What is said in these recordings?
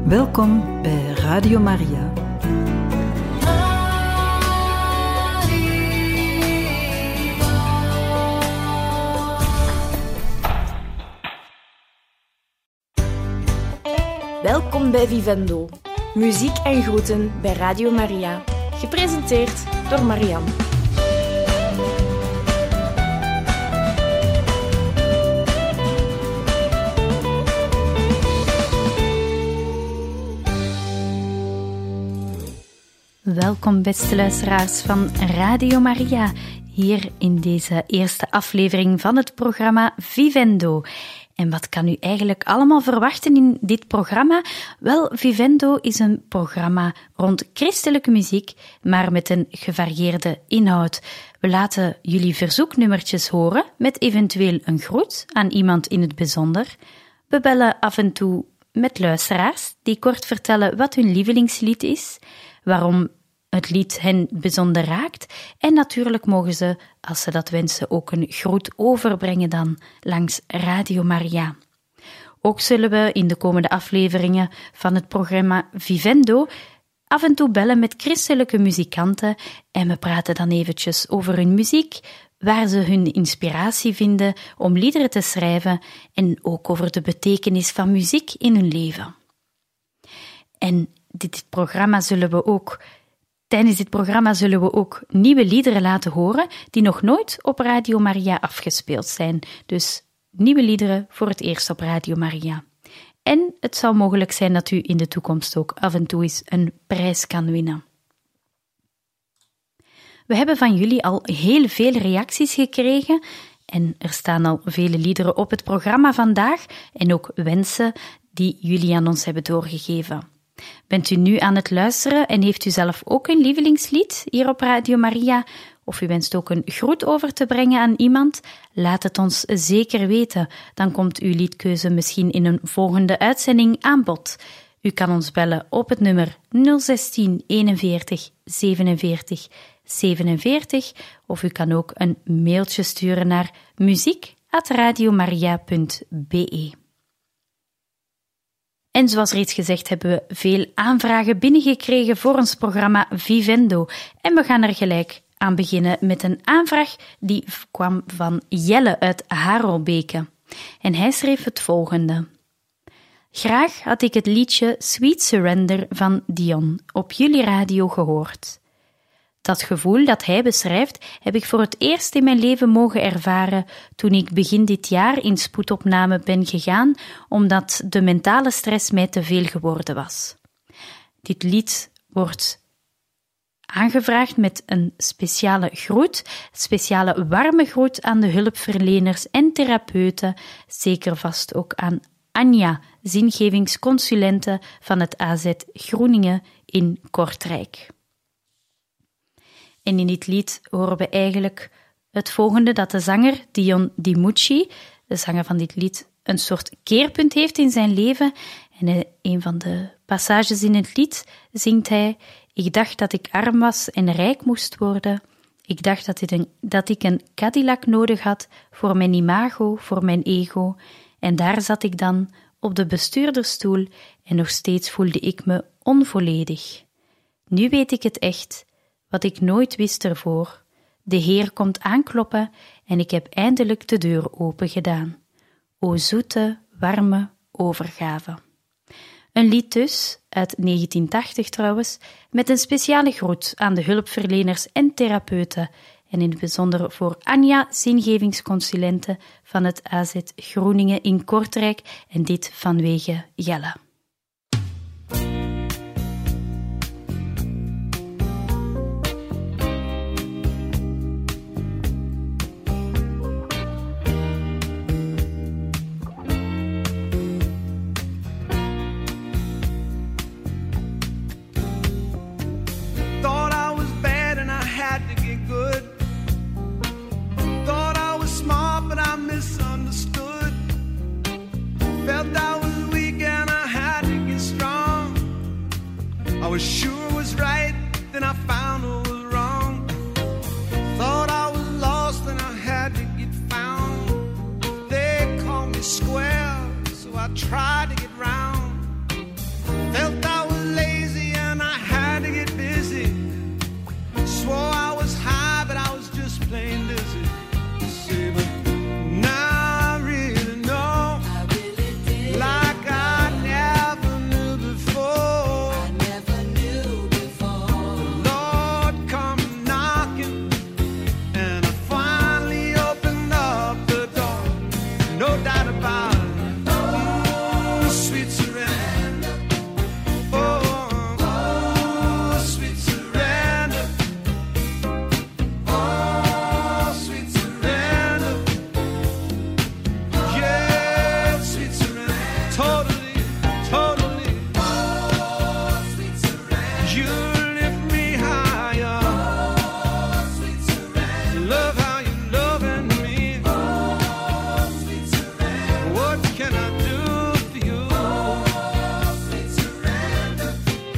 Welkom bij Radio Maria. Welkom bij Vivendo. Muziek en groeten bij Radio Maria. Gepresenteerd door Marianne. Welkom beste luisteraars van Radio Maria, hier in deze eerste aflevering van het programma Vivendo. En wat kan u eigenlijk allemaal verwachten in dit programma? Wel, Vivendo is een programma rond christelijke muziek, maar met een gevarieerde inhoud. We laten jullie verzoeknummertjes horen, met eventueel een groet aan iemand in het bijzonder. We bellen af en toe met luisteraars die kort vertellen wat hun lievelingslied is, waarom het lied hen bijzonder raakt. En natuurlijk mogen ze, als ze dat wensen, ook een groet overbrengen dan langs Radio Maria. Ook zullen we in de komende afleveringen van het programma Vivendo af en toe bellen met christelijke muzikanten en we praten dan eventjes over hun muziek, waar ze hun inspiratie vinden om liederen te schrijven en ook over de betekenis van muziek in hun leven. En Tijdens dit programma zullen we ook nieuwe liederen laten horen die nog nooit op Radio Maria afgespeeld zijn. Dus nieuwe liederen voor het eerst op Radio Maria. En het zou mogelijk zijn dat u in de toekomst ook af en toe eens een prijs kan winnen. We hebben van jullie al heel veel reacties gekregen en er staan al vele liederen op het programma vandaag en ook wensen die jullie aan ons hebben doorgegeven. Bent u nu aan het luisteren en heeft u zelf ook een lievelingslied hier op Radio Maria? Of u wenst ook een groet over te brengen aan iemand? Laat het ons zeker weten. Dan komt uw liedkeuze misschien in een volgende uitzending aan bod. U kan ons bellen op het nummer 016 41 47 47 of u kan ook een mailtje sturen naar muziek@radiomaria.be. En zoals reeds gezegd hebben we veel aanvragen binnengekregen voor ons programma Vivendo. En we gaan er gelijk aan beginnen met een aanvraag die kwam van Jelle uit Harelbeke. En hij schreef het volgende. Graag had ik het liedje Sweet Surrender van Dion op jullie radio gehoord. Dat gevoel dat hij beschrijft heb ik voor het eerst in mijn leven mogen ervaren toen ik begin dit jaar in spoedopname ben gegaan omdat de mentale stress mij te veel geworden was. Dit lied wordt aangevraagd met een speciale groet, speciale warme groet aan de hulpverleners en therapeuten, zeker vast ook aan Anja, zingevingsconsulente van het AZ Groeningen in Kortrijk. En in dit lied horen we eigenlijk het volgende, dat de zanger Dion Dimucci, de zanger van dit lied, een soort keerpunt heeft in zijn leven. En in een van de passages in het lied zingt hij: Ik dacht dat ik arm was en rijk moest worden. Ik dacht dat ik een Cadillac nodig had voor mijn imago, voor mijn ego. En daar zat ik dan op de bestuurdersstoel en nog steeds voelde ik me onvolledig. Nu weet ik het echt. Wat ik nooit wist ervoor. De Heer komt aankloppen en ik heb eindelijk de deur open gedaan. O zoete, warme overgave. Een lied dus, uit 1980 trouwens, met een speciale groet aan de hulpverleners en therapeuten en in het bijzonder voor Anja, zingevingsconsulente van het AZ Groeningen in Kortrijk en dit vanwege Jelle. I was sure was right, then I found I was wrong. Thought I was lost, then I had to get found. They called me square, so I tried to get round. Felt I was lazy and I had to get busy. Swore I was high, but I was just plain dizzy. See, but now I really know, like I never knew before. The Lord come knocking, and I finally opened up the door. No doubt about it. Sweet surrender. Oh, sweet surrender. Oh, sweet surrender. Yeah, sweet surrender. Totally, totally. Oh, sweet surrender. You lift me higher. Oh, sweet surrender. Love how you're loving me. Oh, sweet surrender. What can I do for you? Oh, sweet surrender.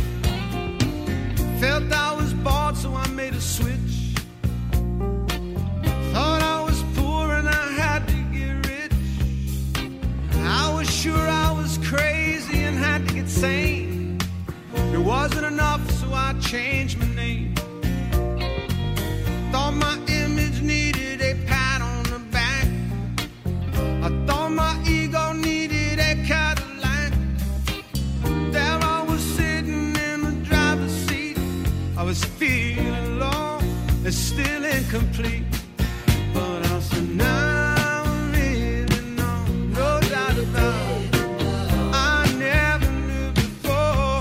Felt I was bored, so I made a switch. Thought I was poor and I had to get rich. I was sure I was crazy and had to get sane. It wasn't enough, so I changed my name. Thought my image needed a pat on the back. I thought my ego needed a Cadillac. There I was sitting in the driver's seat. I was feeling low and still incomplete. But I said, now I really know, no doubt about it. I never knew before.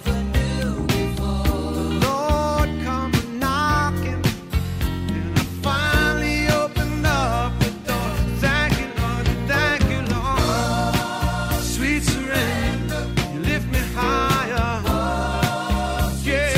The Lord come knocking, and I finally opened up the door. Thank you, Lord, thank you, Lord. Sweet surrender, you lift me higher. Yeah.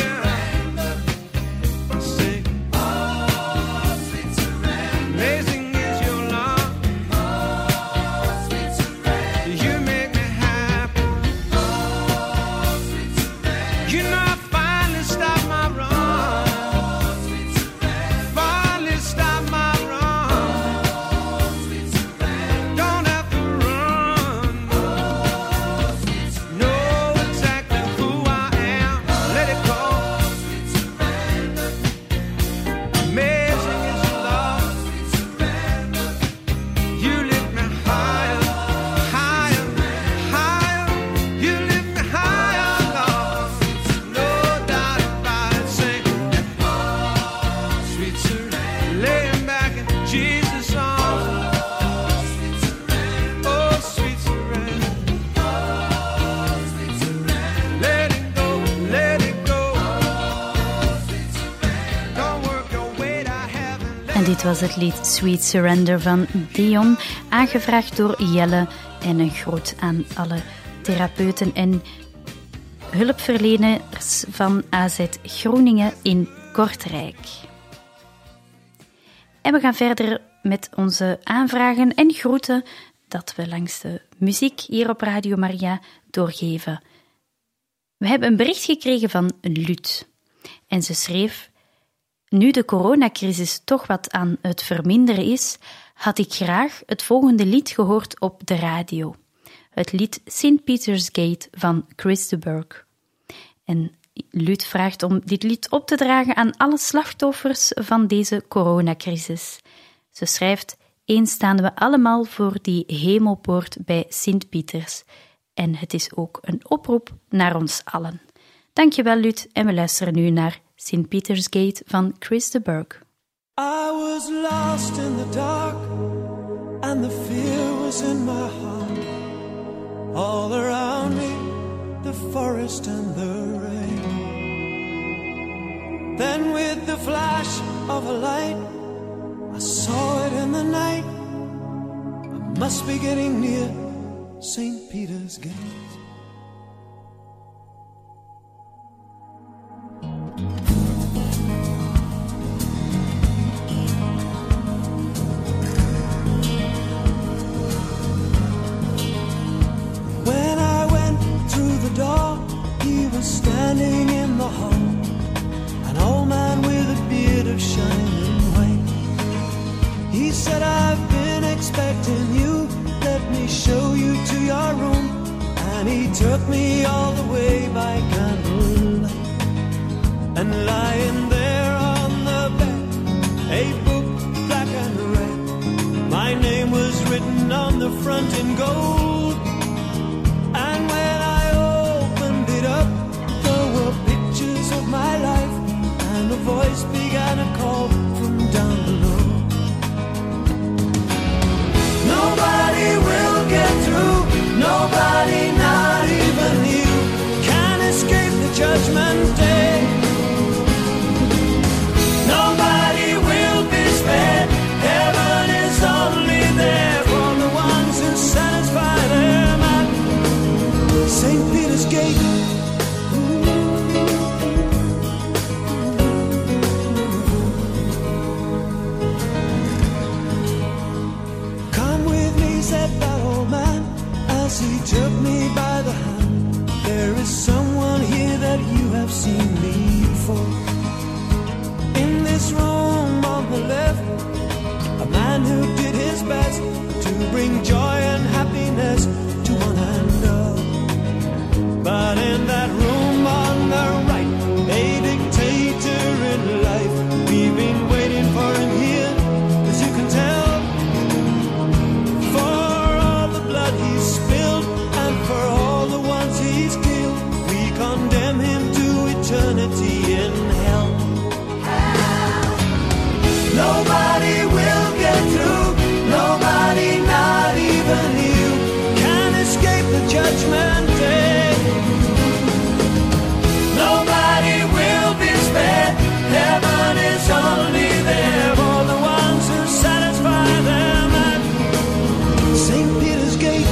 Sing. Sweet surrender. Amazing is your love. Sweet surrender. You make me happy. Sweet surrender. You know I finally stopped my run. Sweet surrender. Finally stopped my run. Sweet surrender. Don't have to run. Know exactly who I am. Let it go. Sweet surrender. Amazing is your love. Sweet surrender. You lift me higher, higher, higher. You lift me higher, Lord. No doubt about it. Sing. Sweet surrender. Laying back in Jesus' arms. Oh, sweet surrender. Let it go, let it go. Don't work your way to heaven. En dit was het lied Sweet Surrender van Dion, aangevraagd door Jelle. En een groet aan alle therapeuten en hulpverleners van AZ Groeningen in Kortrijk. En we gaan verder met onze aanvragen en groeten dat we langs de muziek hier op Radio Maria doorgeven. We hebben een bericht gekregen van Lut. En ze schreef: nu de coronacrisis toch wat aan het verminderen is, had ik graag het volgende lied gehoord op de radio. Het lied St. Peter's Gate van Chris de Burgh. En Lut vraagt om dit lied op te dragen aan alle slachtoffers van deze coronacrisis. Ze schrijft: eens staan we allemaal voor die hemelpoort bij Sint Pieters. En het is ook een oproep naar ons allen. Dankjewel, Lut, en we luisteren nu naar St. Peter's Gate van Chris de Burgh. I was lost in the dark, and the fear was in my heart. All around me, the forest and the rain. Then with the flash of a light, I saw it in the night. I must be getting near St. Peter's Gate. When I went through the door, he was standing in the hall, an old man with a beard of shining white. He said, I've been expecting you, let me show you to your room. And he took me all the way by candlelight. And lying there on the bed, a book black and red, my name was written on the front in gold. And when I opened it up, there were pictures of my life, and a voice began to call from down below. Nobody will get through, nobody, not even you, can escape the judgment day. Nobody will be spared, heaven is only there for the ones who satisfy them at St. Peter's Gate. Come with me, said that old man, as he took me by the hand. There is someone here that you have seen before. In this room on the left, a man who did his best to bring joy and happiness to one and all. But in that room on the right, a dictator in life, we've been waiting for him here, as you can tell. For all the blood he's spilled and for all the ones he's killed, we condemn him to eternity in hell. Nobody will get through, nobody, not even you, can escape the judgment day. Nobody will be spared, heaven is only there for the ones who satisfy them at St. Peter's Gate.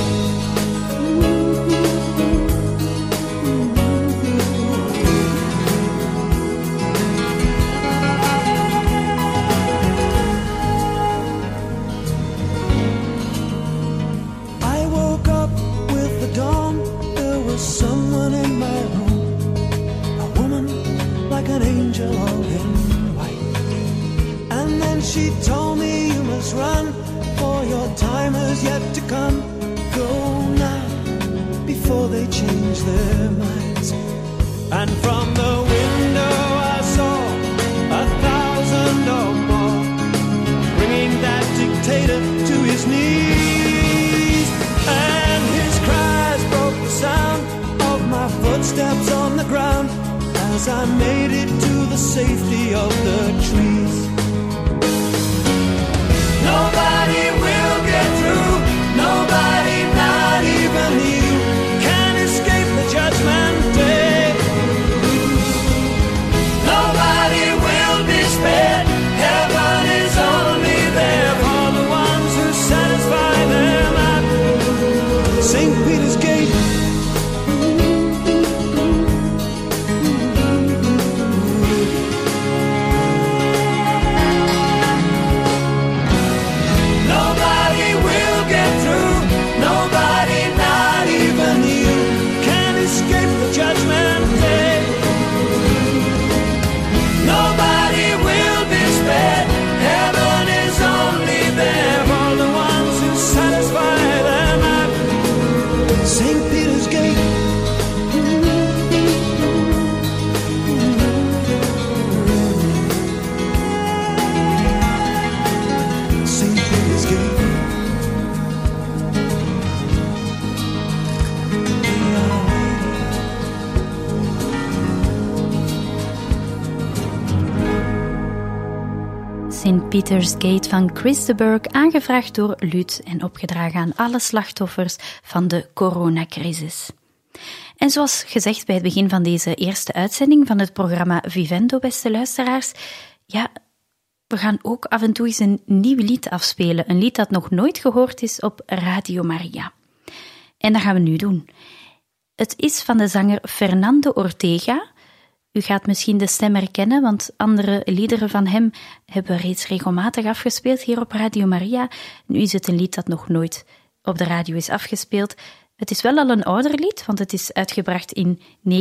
Someone in my room, a woman like an angel all in white. And then she told me, you must run, for your time is yet to come. Go now, before they change their minds. And from the window I saw 1,000 or more, bringing that dictator to his knees. And his cries broke the sound of my footsteps on the ground as I made it to the safety of the trees. Nobody will get through, nobody, not even you, can escape the judgment day. Nobody will be spared, heaven is only there for the ones who satisfy them at St. Peter's Gate. St. Peter's Gate van Chris de Burgh, aangevraagd door Luut en opgedragen aan alle slachtoffers van de coronacrisis. En zoals gezegd bij het begin van deze eerste uitzending van het programma Vivendo, beste luisteraars, ja, we gaan ook af en toe eens een nieuw lied afspelen. Een lied dat nog nooit gehoord is op Radio Maria. En dat gaan we nu doen. Het is van de zanger Fernando Ortega. U gaat misschien de stem herkennen, want andere liederen van hem hebben we reeds regelmatig afgespeeld hier op Radio Maria. Nu is het een lied dat nog nooit op de radio is afgespeeld. Het is wel al een ouder lied, want het is uitgebracht in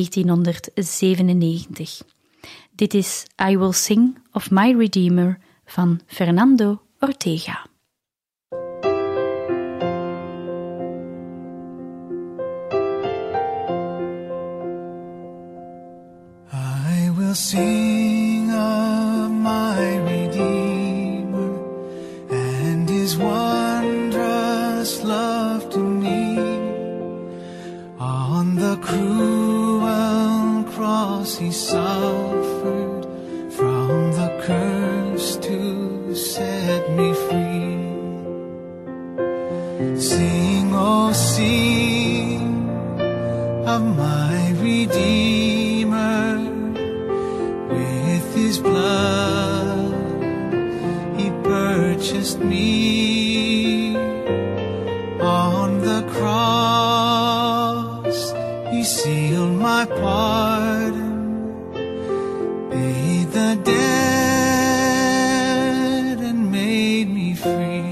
1997. Dit is I Will Sing of My Redeemer van Fernando Ortega. sing of my Redeemer and His wondrous love to me. On the cruel cross He suffered from the curse to set me free. Sing, oh sing of my Redeemer. With His blood He purchased me. On the cross He sealed my pardon, paid the debt and made me free.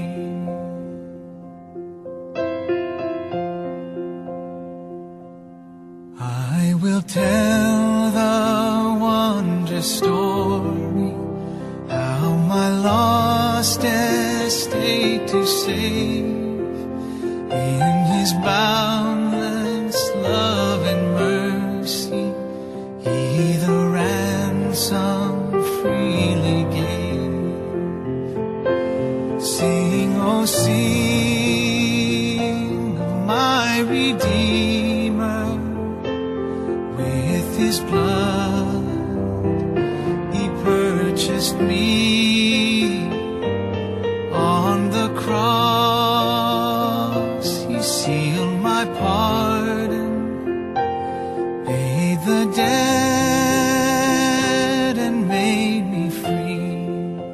I will tell the wondrous story, how my lost estate to save. In His boundless love and mercy He the ransom freely gave. Sing, oh sing of my Redeemer. With His blood He purchased me. On the cross He sealed my pardon, paid the debt and made me free.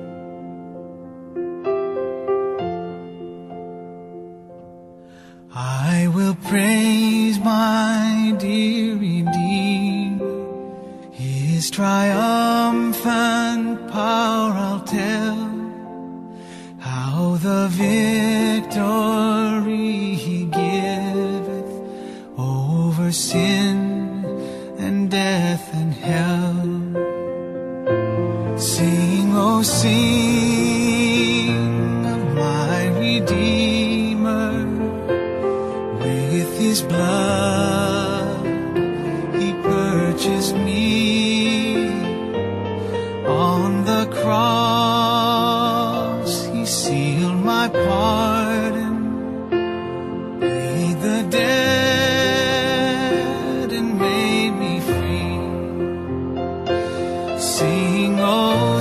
I will praise my dear Redeemer, His triumphant power I'll tell, how the victory He giveth over sin and death and hell. Sing, oh sing of my Redeemer. With His blood He purchased me. On the cross He sealed my pardon, paid the debt and made me free. Sing, oh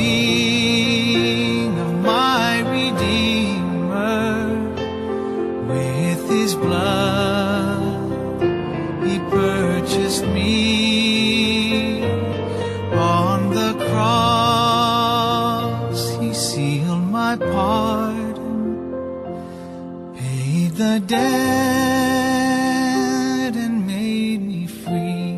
sing of my Redeemer. With His blood He purchased me. On the cross He sealed my pardon, paid the debt and made me free.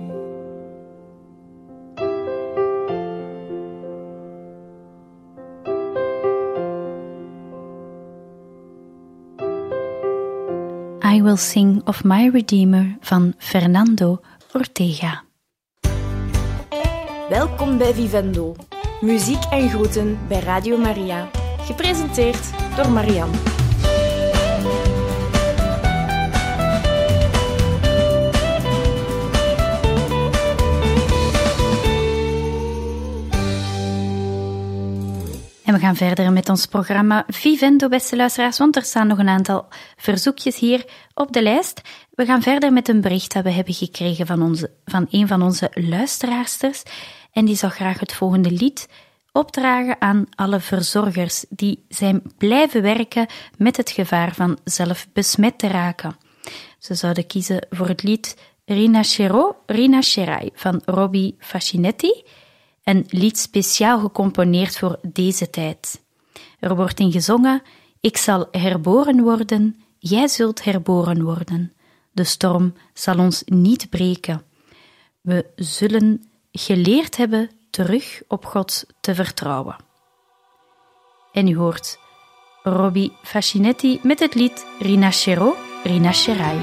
I Will Sing of My Redeemer van Fernando Ortega. Welkom bij Vivendo. Muziek en groeten bij Radio Maria. Gepresenteerd door Marianne. En we gaan verder met ons programma Vivendo, beste luisteraars, want er staan nog een aantal verzoekjes hier op de lijst. We gaan verder met een bericht dat we hebben gekregen van een van onze luisteraarsters. En die zou graag het volgende lied opdragen aan alle verzorgers die zijn blijven werken met het gevaar van zelf besmet te raken. Ze zouden kiezen voor het lied Rinascerò, Rinascerai van Robbie Fascinetti. Een lied speciaal gecomponeerd voor deze tijd. Er wordt in gezongen: ik zal herboren worden, jij zult herboren worden. De storm zal ons niet breken. We zullen geleerd hebben terug op God te vertrouwen. En u hoort Robbie Fascinetti met het lied Rinascerò, Rinascerai.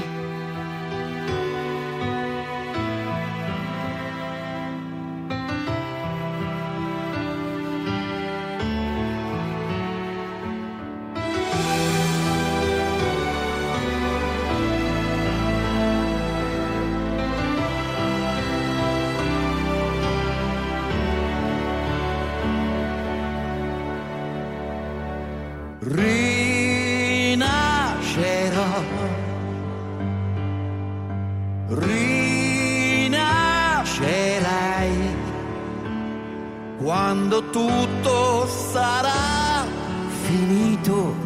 quando tutto sarà finito,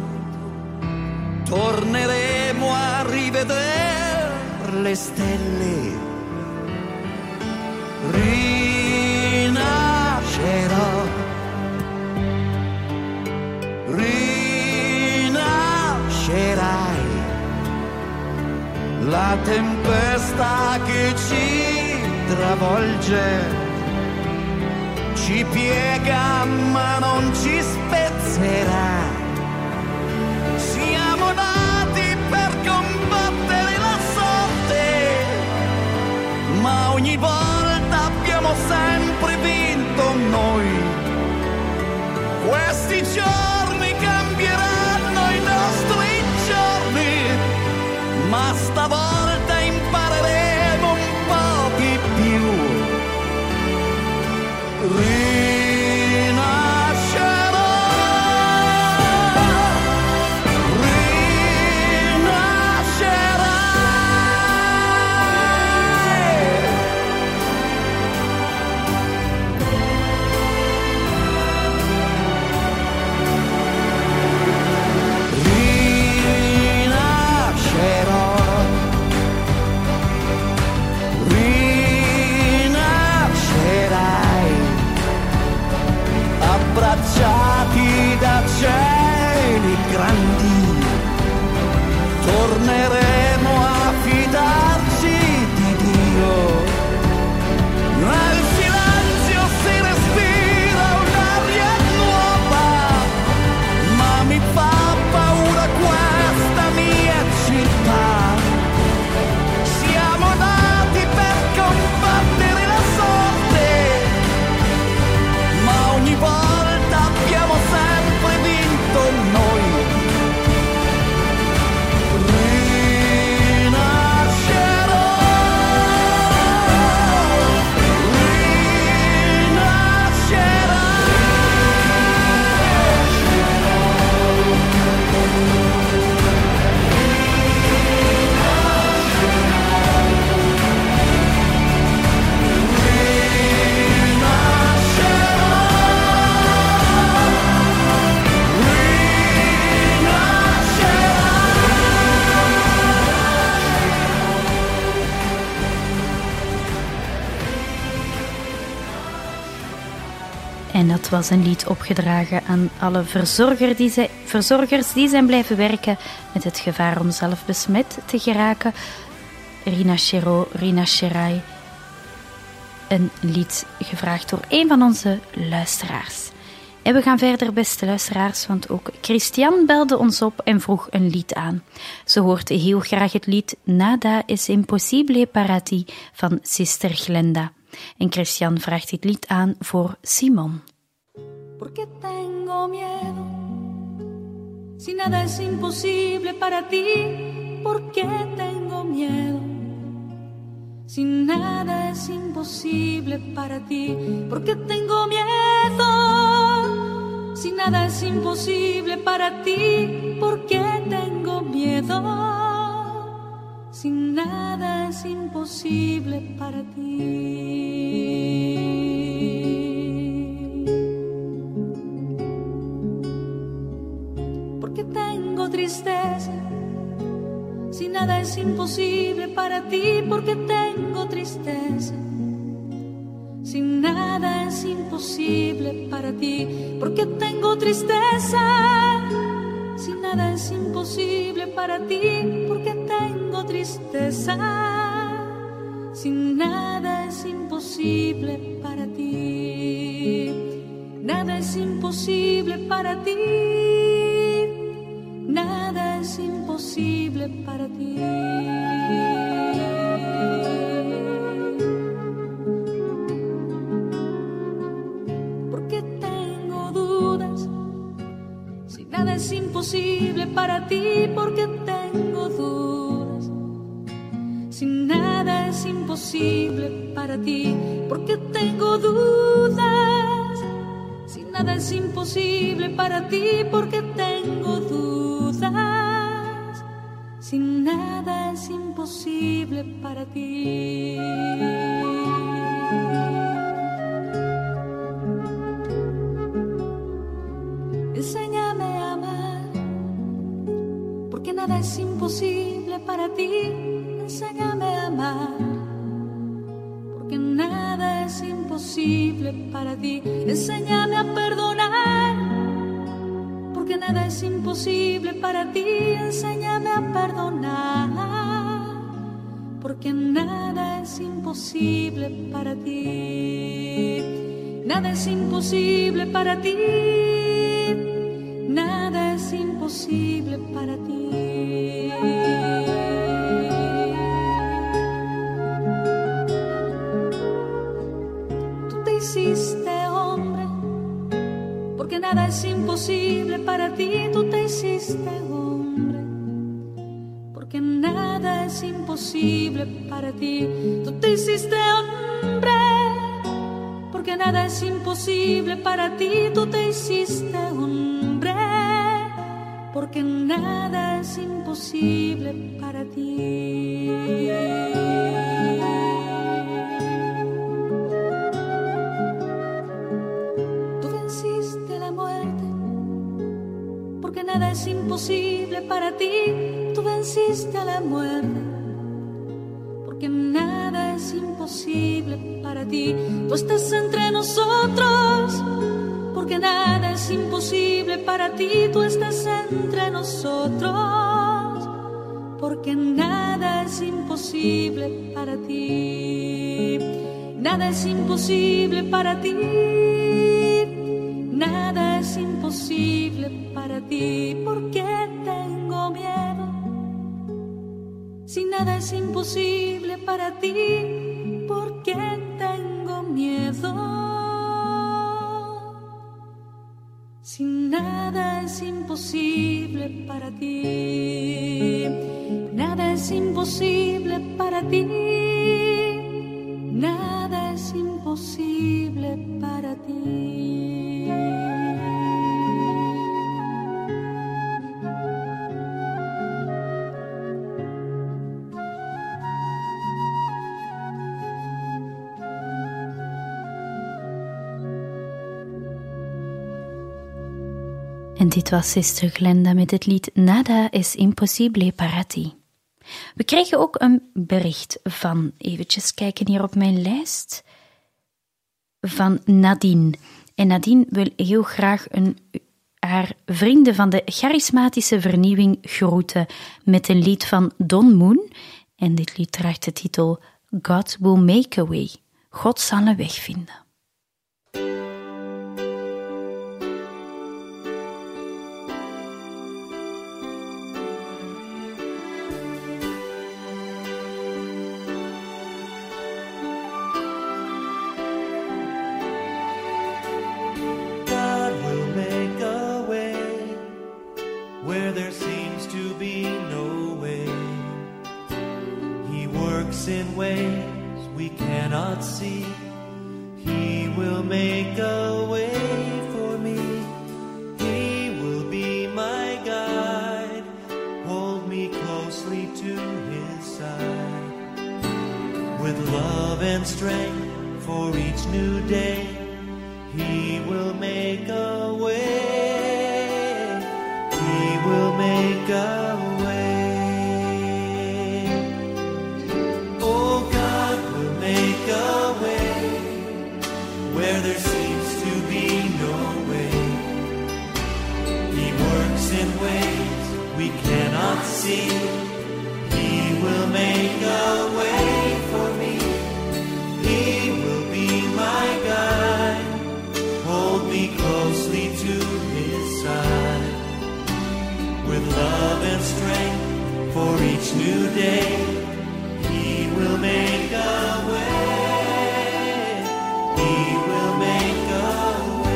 torneremo a rivedere le stelle. Rinascerò, rinascerai. La tempesta che ci travolge ci piega ma non ci spezzerà. Siamo nati per combattere la sorte, ma ogni volta abbiamo sempre vinto noi. Questi giorni cambieranno i nostri giorni, ma stavolta impareremo un po' di più. Rinascerò, abbracciati da cieli grandi, torneremo a fidarci di Dio. Nel silenzio si respira un'aria nuova, ma mi fa paura questa mia città. Siamo nati per combattere la sorte, ma ogni volta abbiamo sempre vinto noi. Rinascerò, En dat was een lied opgedragen aan alle verzorgers die zijn blijven werken met het gevaar om zelf besmet te geraken. Rinascerò, rinascerai. Een lied gevraagd door een van onze luisteraars. En we gaan verder, beste luisteraars, want ook Christian belde ons op en vroeg een lied aan. Ze hoort heel graag het lied Nada es impossibile para ti van Sister Glenda. En Christian vraagt dit lied aan voor Simon. Porque tengo miedo, si nada es imposible para ti, porque tengo miedo, si nada es imposible para ti, porque tengo miedo, si nada es imposible para ti, porque tengo miedo, si nada es imposible para ti. Porque tengo tristeza, si nada es imposible para ti, porque tengo tristeza, si nada es imposible para ti, porque tengo tristeza, si nada es imposible para ti, porque tengo tristeza, si nada es imposible para ti, nada es imposible para ti, nada es imposible para ti. Porque tengo dudas, si nada es imposible para ti, porque tengo dudas, si nada es imposible para ti, porque tengo dudas, si nada es imposible para ti, porque tengo dudas, si nada es imposible para ti. nada es imposible para ti. Enséñame a amar, porque nada es imposible para ti. Enséñame a perdonar, porque nada es imposible para ti. Enséñame a perdonar, porque nada es imposible para ti. Nada es imposible para ti. Nada es imposible para ti. Tú te hiciste hombre, porque nada es imposible para ti. Tú te hiciste hombre, porque nada es imposible para ti. Tú te hiciste hombre, porque nada es imposible para ti. Tú te hiciste hombre, porque nada es imposible para ti. Tú venciste la muerte, porque nada es imposible para ti. Tú venciste a la muerte, porque nada es imposible para ti. Tú estás entre nosotros, porque nada es imposible para ti. Tú estás entre nosotros, porque nada es imposible para ti. Nada es imposible para ti. Nada es imposible para ti. ¿Por qué tengo miedo? Si nada es imposible para ti, ¿por qué tengo miedo? Si nada es imposible para ti, nada es imposible para ti, nada es imposible para ti. En dit was Sister Glenda met het lied Nada es imposible para ti. We kregen ook een bericht van, eventjes kijken hier op mijn lijst, van Nadine. En Nadine wil heel graag haar vrienden van de charismatische vernieuwing groeten met een lied van Don Moen. En dit lied draagt de titel God will make a way. God zal een weg vinden. Where there seems to be no way, He works in ways we cannot see. He will make a way for me. He will be my guide, hold me closely to His side. With love and strength for each new day, He will make a way. He will make a way. Oh, God will make a way where there seems to be no way. He works in ways we cannot see. He will make a way for me. He will be my guide, hold me closely to His side. With love and strength for each new day, He will make a way. He will make a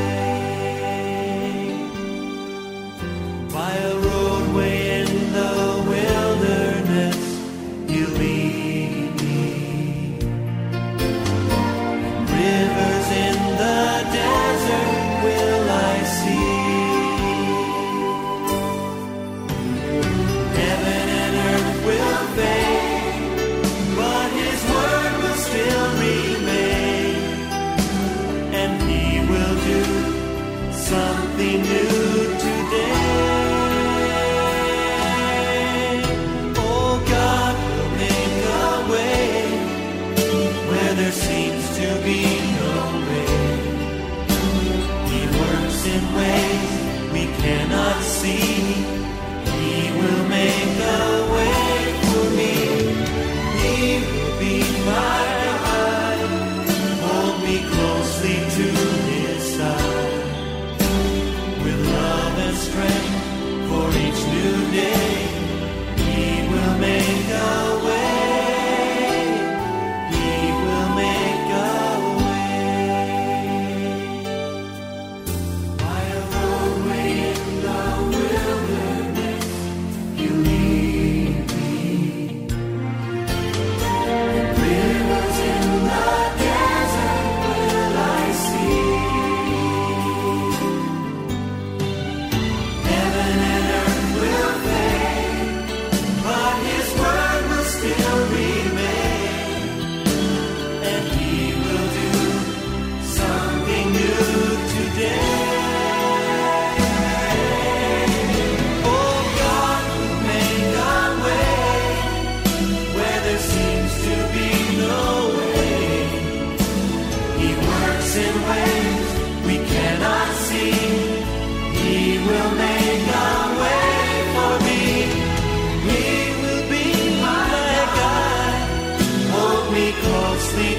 way. By a roadway in the wilderness, He'll lead me. Rivers in the desert will I see. Will fade,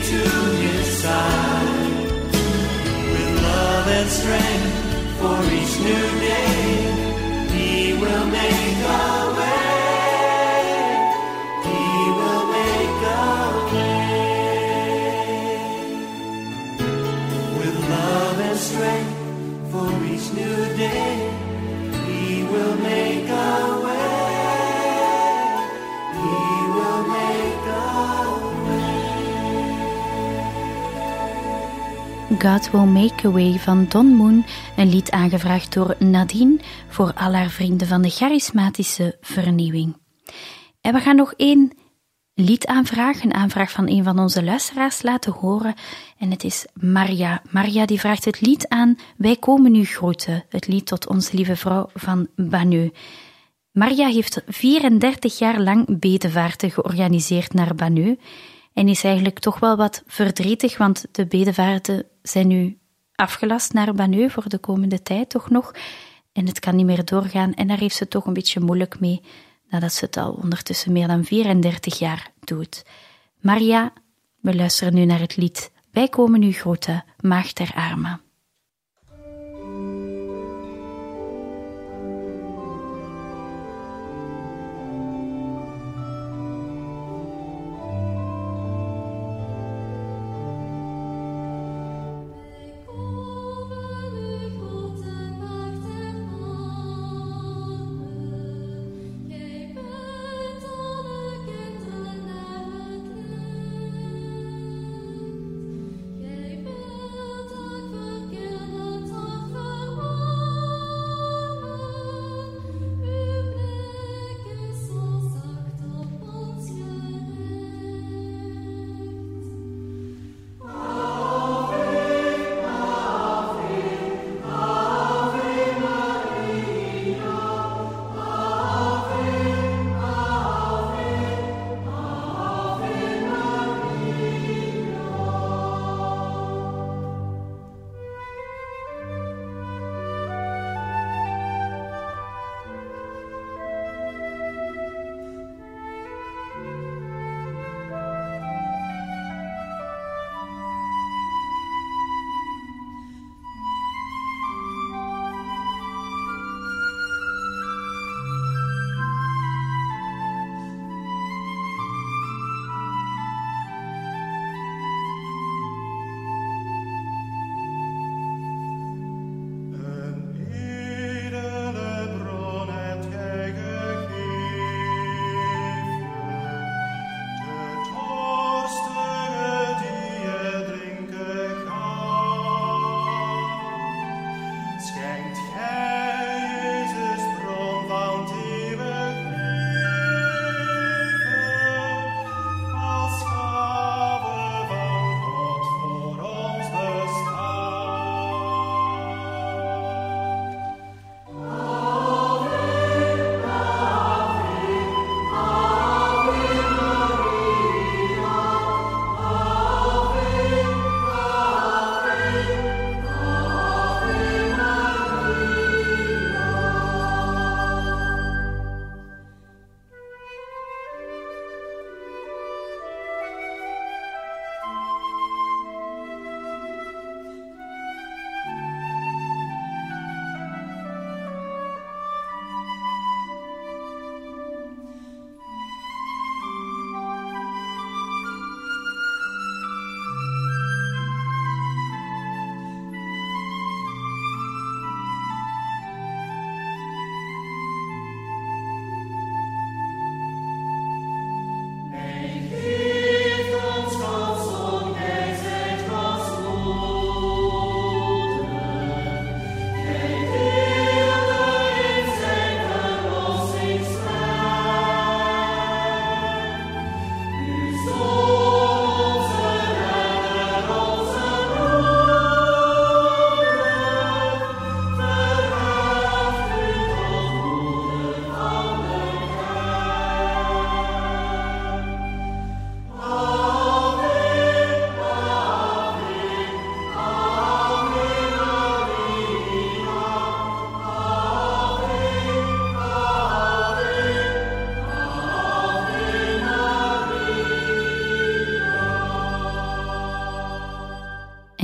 to his side. With love and strength for each new day, he will make a way. He will make a way. With love and strength for each new day, he will make a way. He will make a way. God Will Make a Way van Don Moen, een lied aangevraagd door Nadine voor al haar vrienden van de charismatische vernieuwing. En we gaan nog één liedaanvraag, een aanvraag van een van onze luisteraars laten horen. En het is Maria. Maria die vraagt het lied aan Wij komen u groeten, het lied tot onze lieve vrouw van Banneux. Maria heeft 34 jaar lang bedevaarten georganiseerd naar Banneux en is eigenlijk toch wel wat verdrietig, want de bedevaarten zijn nu afgelast naar Banneux voor de komende tijd toch nog. En het kan niet meer doorgaan en daar heeft ze toch een beetje moeilijk mee, nadat ze het al ondertussen meer dan 34 jaar doet. Maria, we luisteren nu naar het lied Wij komen u groeten, Maagd der Armen. Jij bent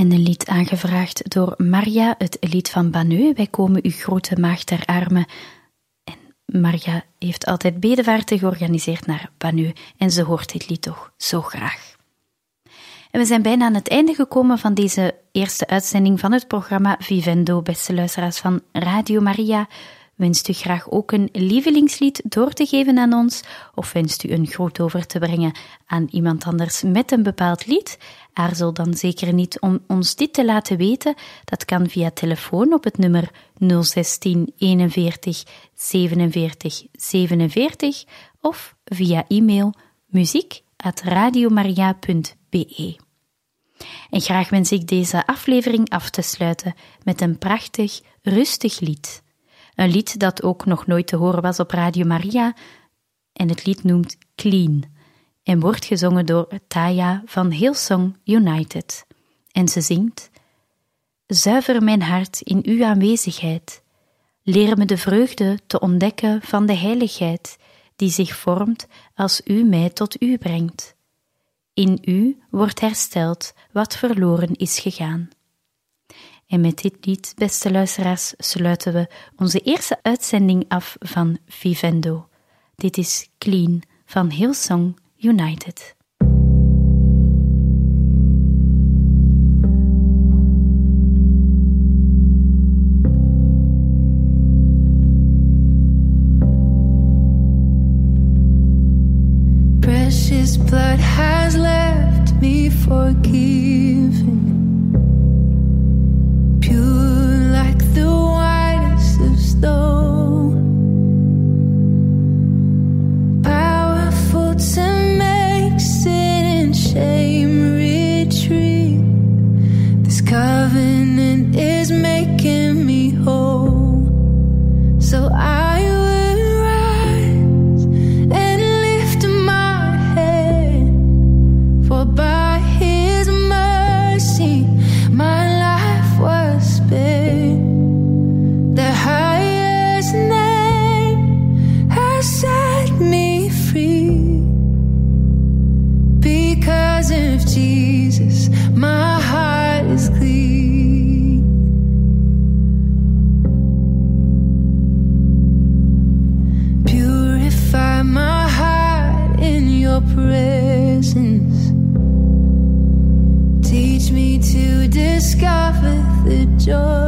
En een lied aangevraagd door Maria, het lied van Banneux. Wij komen u grote maagd ter armen. En Maria heeft altijd bedevaarten georganiseerd naar Banneux. En ze hoort dit lied toch zo graag. En we zijn bijna aan het einde gekomen van deze eerste uitzending van het programma Vivendo, beste luisteraars van Radio Maria. Wenst u graag ook een lievelingslied door te geven aan ons, of wenst u een groet over te brengen aan iemand anders met een bepaald lied? Aarzel dan zeker niet om ons dit te laten weten. Dat kan via telefoon op het nummer 016 41 47 47 of via e-mail muziek@radiomaria.be. En graag wens ik deze aflevering af te sluiten met een prachtig, rustig lied. Een lied dat ook nog nooit te horen was op Radio Maria. En het lied noemt Clean en wordt gezongen door Taya van Hillsong United. En ze zingt: zuiver mijn hart in uw aanwezigheid. Leer me de vreugde te ontdekken van de heiligheid die zich vormt als u mij tot u brengt. In u wordt hersteld wat verloren is gegaan. En met dit lied, beste luisteraars, sluiten we onze eerste uitzending af van Vivendo. Dit is Clean van Hillsong United. Precious blood has left me forgiven, pure like the whitest of snow, powerful to make sin and shame retreat. This covenant is making me whole, so I will rise and lift my head, for by His mercy my life was spared. The highest name has set me free. Because of Jesus, my heart is clean. Purify my heart in your presence. Teach me to discover the joy